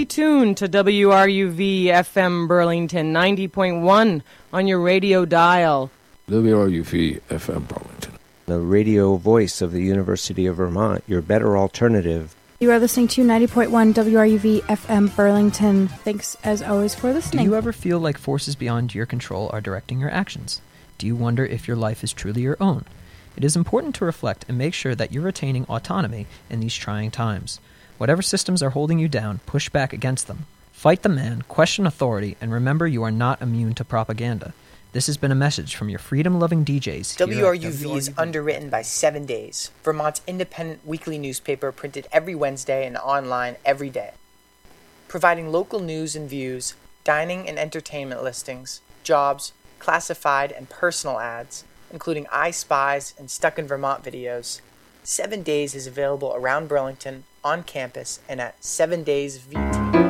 Stay tuned to WRUV FM Burlington 90.1 on your radio dial. WRUV FM Burlington, the radio voice of the University of Vermont, your better alternative. You are listening to 90.1 WRUV FM Burlington. Thanks, as always, for listening. Do you ever feel like forces beyond your control are directing your actions? Do you wonder if your life is truly your own? It is important to reflect and make sure that you're retaining autonomy in these trying times. Whatever systems are holding you down, push back against them. Fight the man, question authority, and remember you are not immune to propaganda. This has been a message from your freedom-loving DJs. WRUV is underwritten by 7 Days, Vermont's independent weekly newspaper printed every Wednesday and online every day. Providing local news and views, dining and entertainment listings, jobs, classified and personal ads, including I Spies and Stuck in Vermont videos. 7 Days is available around Burlington, on campus, and at 7daysvt.com.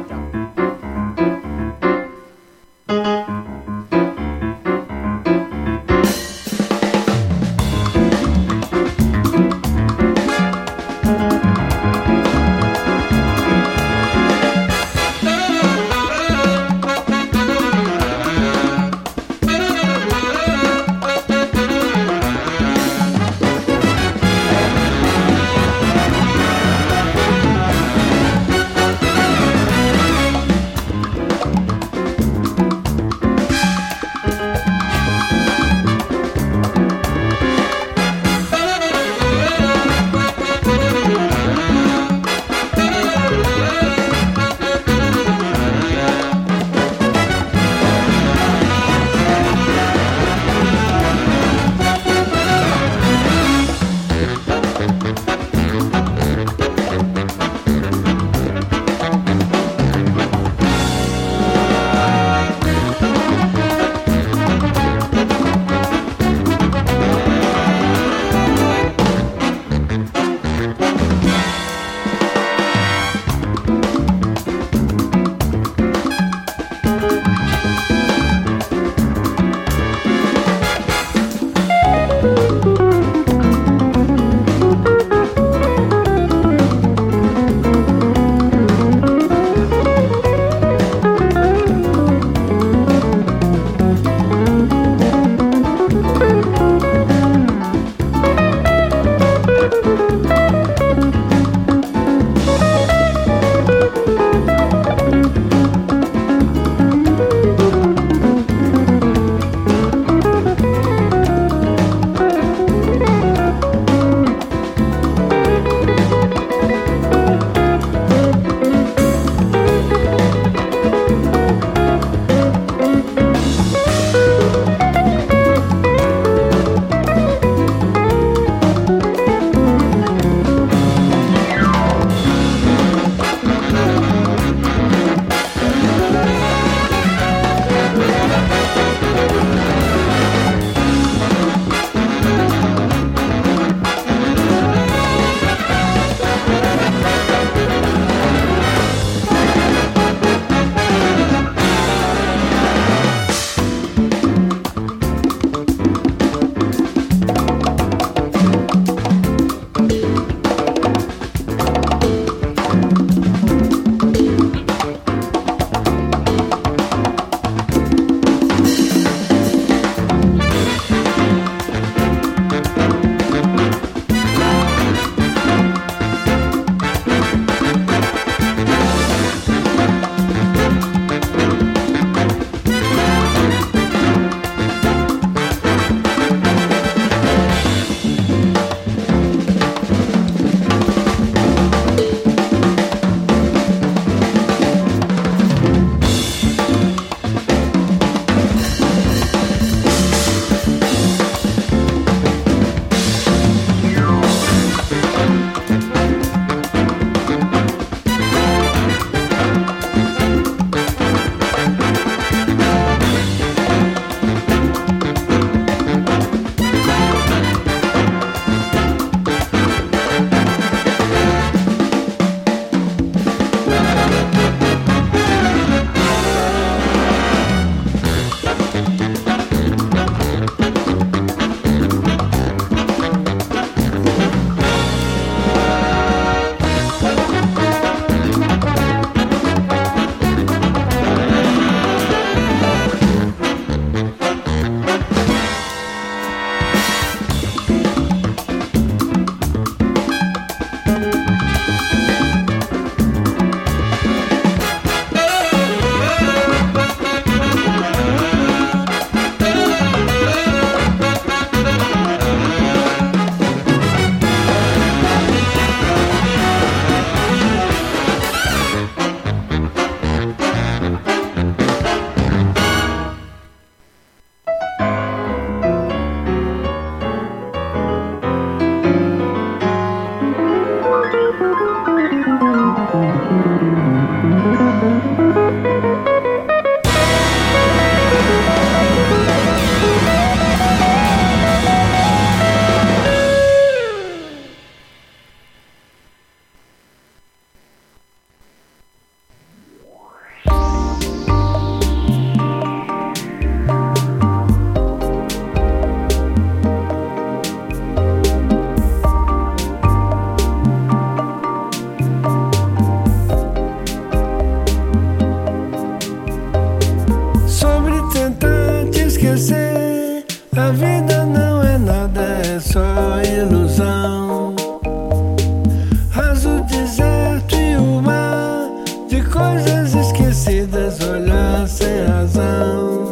ilusão. Raso deserto e o mar de coisas esquecidas, olhar sem razão.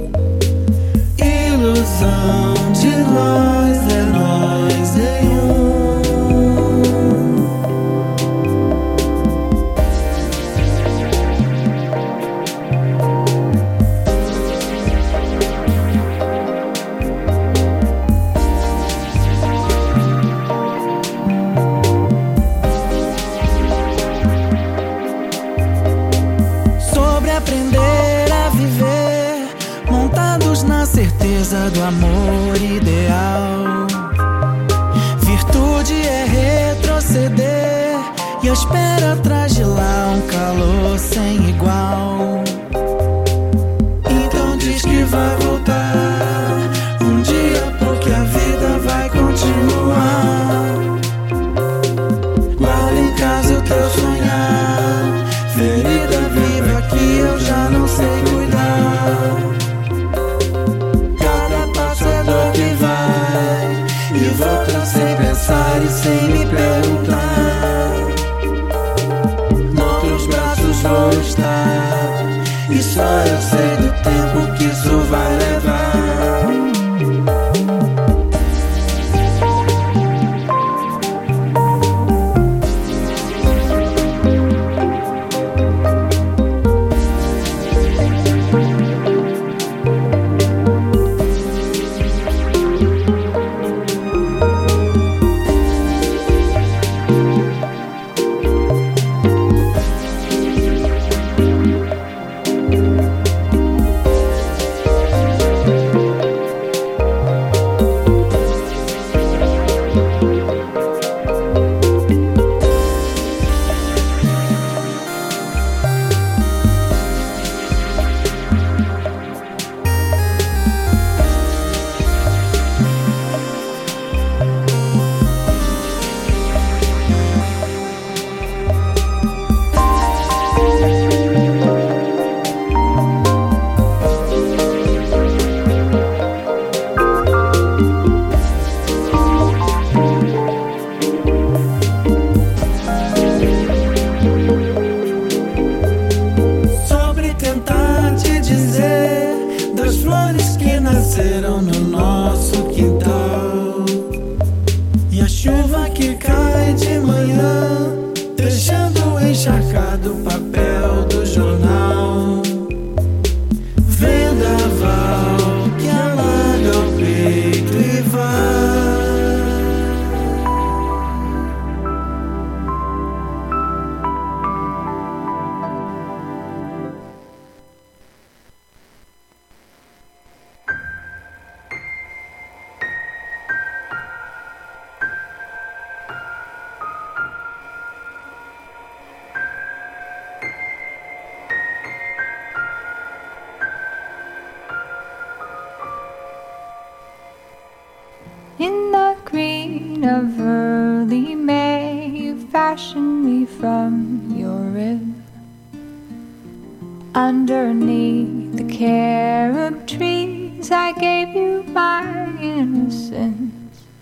Ilusão de nós é nós nenhum. Do amor ideal. Virtude é retroceder e a espera traz de lá um calor sem igual. Então diz que vai voltar um dia, porque a vida vai continuar. Guarda em casa o teu sonhar, ferida viva que eu já não sei cuidar. E volta sem pensar e sem me perguntar. Noutros braços vou estar, e só eu sei do tempo que isso vai levar. In the green of early May, you fashioned me from your rib. Underneath the carob trees, I gave you my innocence.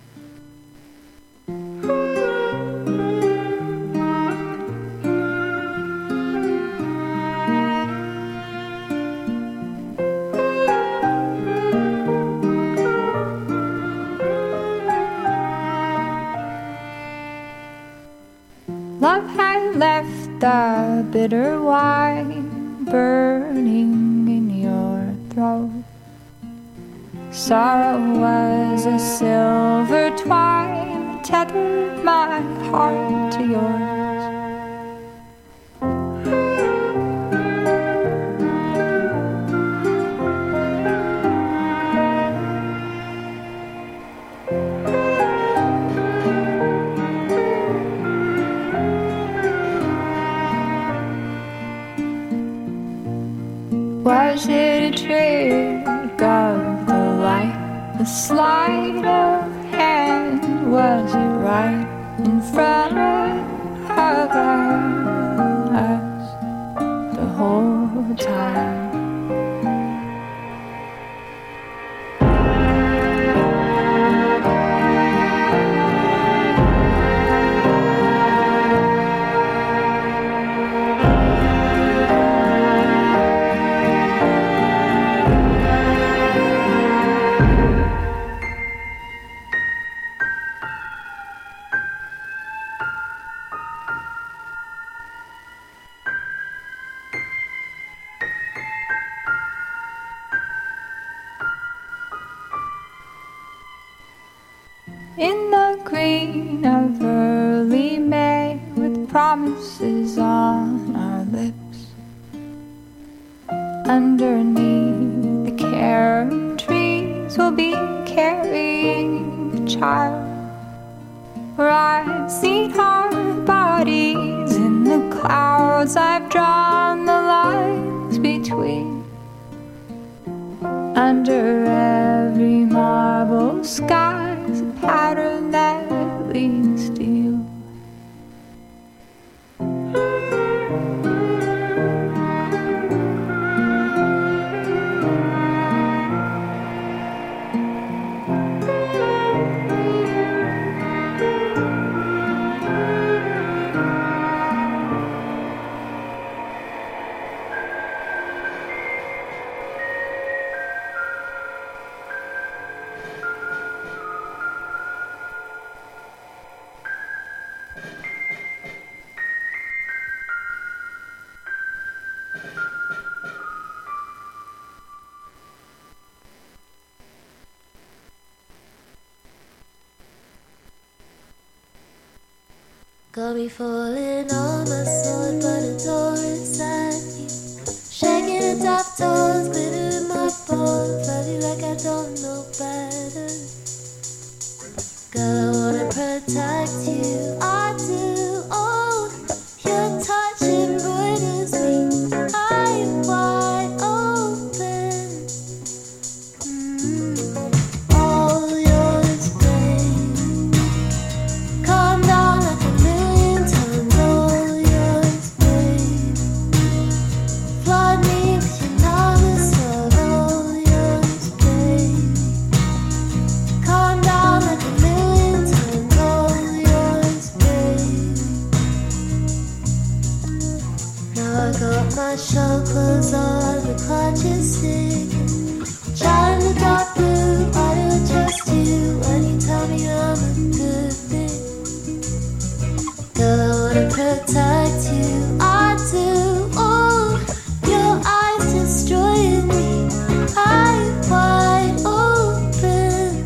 Love had left the bitter wine burning in your throat. Sorrow was a silver twine that tethered my heart to yours. Was it a trick of the light, a sleight of hand? Was it right in front of us the whole time? in the green of early May, with promises on our lips. Underneath the carob trees, we'll be carrying a child. Where I've seen our bodies in the clouds, I've drawn the lines between. Under every marble sky's a pattern that leads to you. Got me falling on my sword, but adore inside you. Shaking the top toes, glitter in my bones. I feel like I don't know better. Girl, I wanna protect you. I do. Oh, your touch embroiders me. I'm wide open. All yours, babe. Calm down like a million times. All yours, babe. Flood me with your novice love. All yours, babe. Calm down like a million times. All yours, babe. Now I got my show clothes on, the clock is ticking. Shine in the dark blue, why do I trust you when you tell me I'm a good thing? Girl, I wanna protect you, I do. Oh, your eyes destroying me. I'm wide open.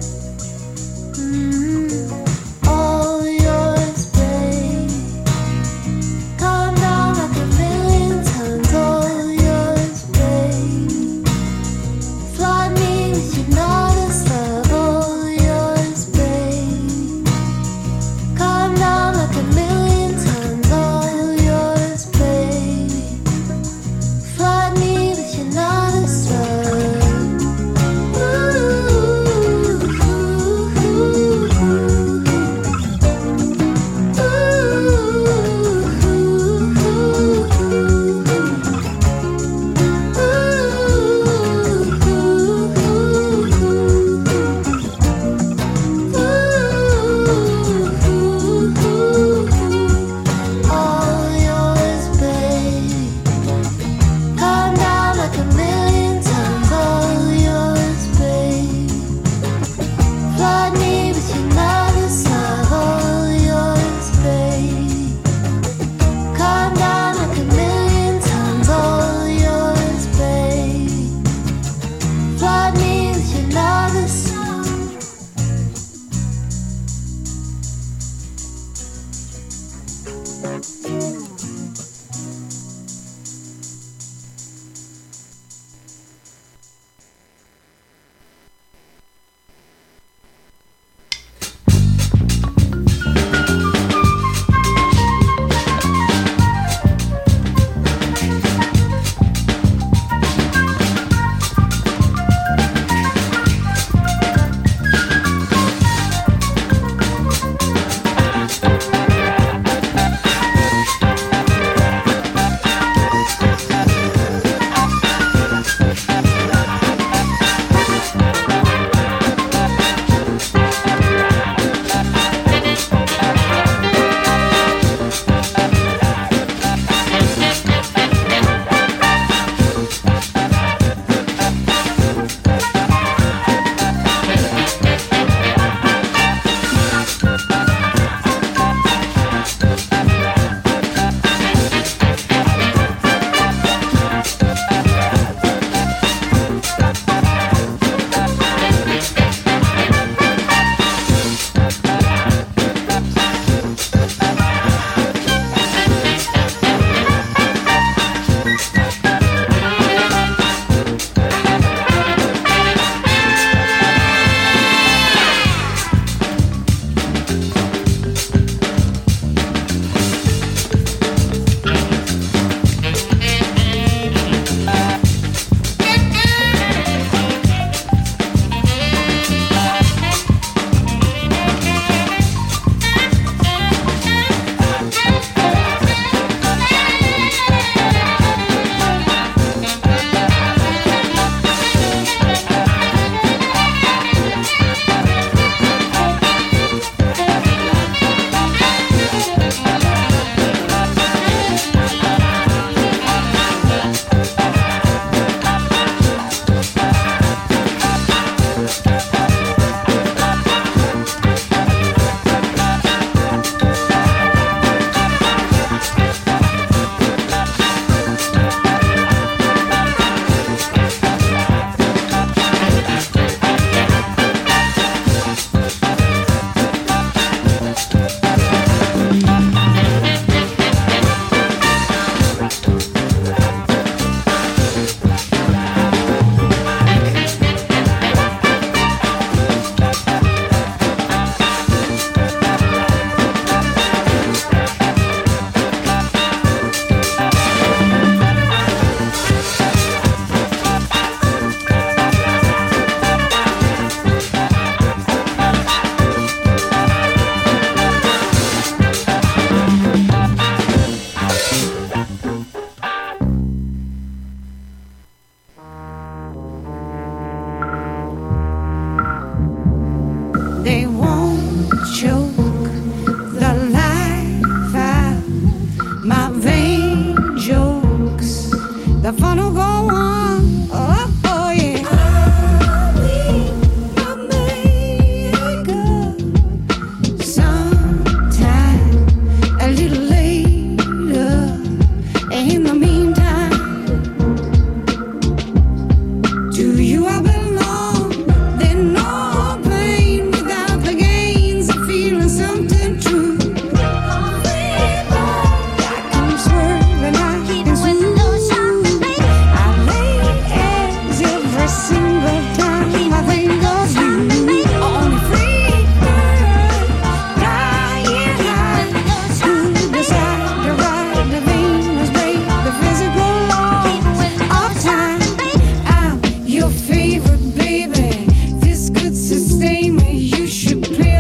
All yours, babe. Calm down like a million times. All yours, babe. Flood me with your novice love. All yours, babe. Calm down like a million times. All yours, babe. Flood me with your novice love. All yours, babe. Calm down like a million times. All yours, babe. Flood me with your novice love. All yours, babe. Calm down like a million times. All yours, babe. Flood me with your novice love.